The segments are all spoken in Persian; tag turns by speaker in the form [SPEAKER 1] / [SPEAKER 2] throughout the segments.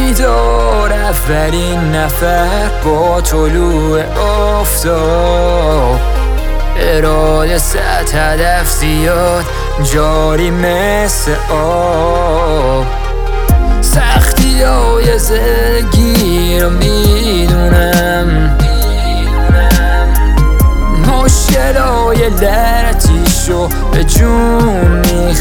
[SPEAKER 1] بیدار اولین نفر با طلوع آفتاب، اراده صد هدف زیاد جاری مثل آب. سختی های زندگی رو میدونم، مشکل های لعنتیشو به جون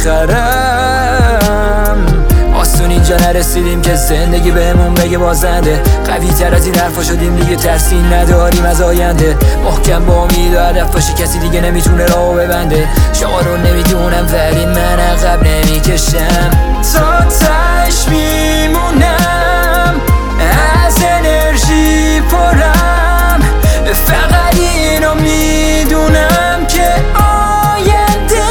[SPEAKER 1] میخرم. آسون اینجا نرسیدیم که زندگی بهمون بگه بازنده، قوی تر از این حرفا شدیم دیگه، ترسی نداریم از آینده. محکم با امید و هدف باشه، کسی دیگه نمیتونه راهو ببنده. شما رو نمیدونم ولی من عقب نمیکشم، تا تهش میمونم، از انرژی پرم. فقط اینو میدونم که آینده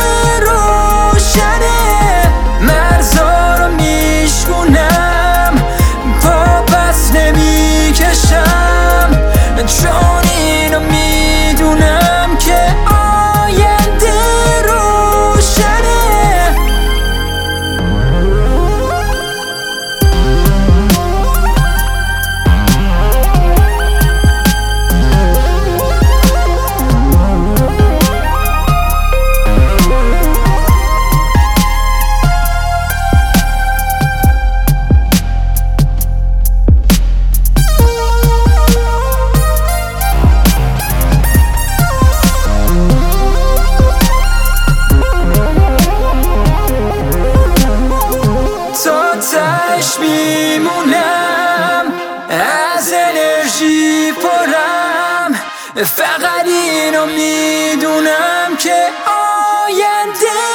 [SPEAKER 1] روشنه، مرزا رو میشکنم، پا پس نمیکشم، چون اینو میدونم که آینده روشنه. تهش میمونم، از انرژی پرم. فقط اینو میدونم که آینده